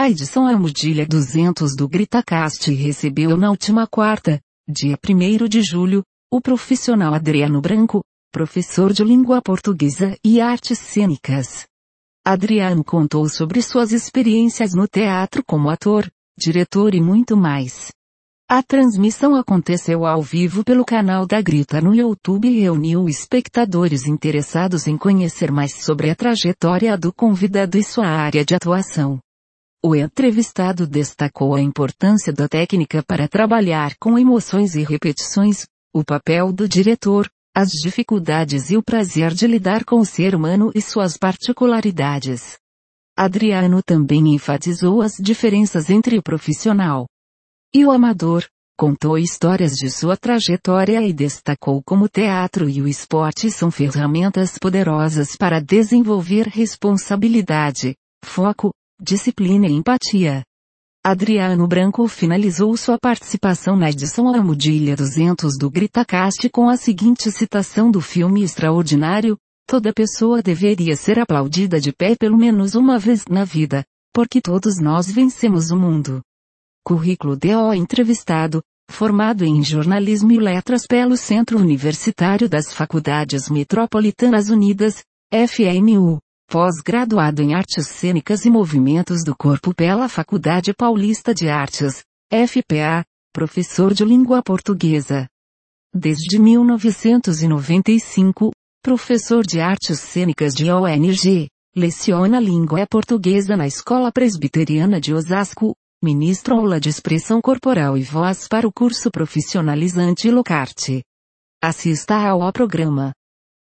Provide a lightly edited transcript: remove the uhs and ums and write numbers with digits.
A edição Almudilha 200 do GritaCast recebeu na última quarta, dia 1º de julho, o profissional Adriano Branco, professor de língua portuguesa e artes cênicas. Adriano contou sobre suas experiências no teatro como ator, diretor e muito mais. A transmissão aconteceu ao vivo pelo canal da Grita no YouTube e reuniu espectadores interessados em conhecer mais sobre a trajetória do convidado e sua área de atuação. O entrevistado destacou a importância da técnica para trabalhar com emoções e repetições, o papel do diretor, as dificuldades e o prazer de lidar com o ser humano e suas particularidades. Adriano também enfatizou as diferenças entre o profissional e o amador, contou histórias de sua trajetória e destacou como o teatro e o esporte são ferramentas poderosas para desenvolver responsabilidade, foco, disciplina e empatia. Adriano Branco finalizou sua participação na edição Almudilha 200 do GritaCast com a seguinte citação do filme extraordinário: toda pessoa deveria ser aplaudida de pé pelo menos uma vez na vida, porque todos nós vencemos o mundo. Currículo do entrevistado, formado em jornalismo e letras pelo Centro Universitário das Faculdades Metropolitanas Unidas, FMU. Pós-graduado em Artes Cênicas e Movimentos do Corpo pela Faculdade Paulista de Artes, FPA, professor de língua portuguesa. Desde 1995, professor de Artes Cênicas de ONG, leciona língua portuguesa na Escola Presbiteriana de Osasco, ministra aula de expressão corporal e voz para o curso profissionalizante Locarte. Assista ao programa.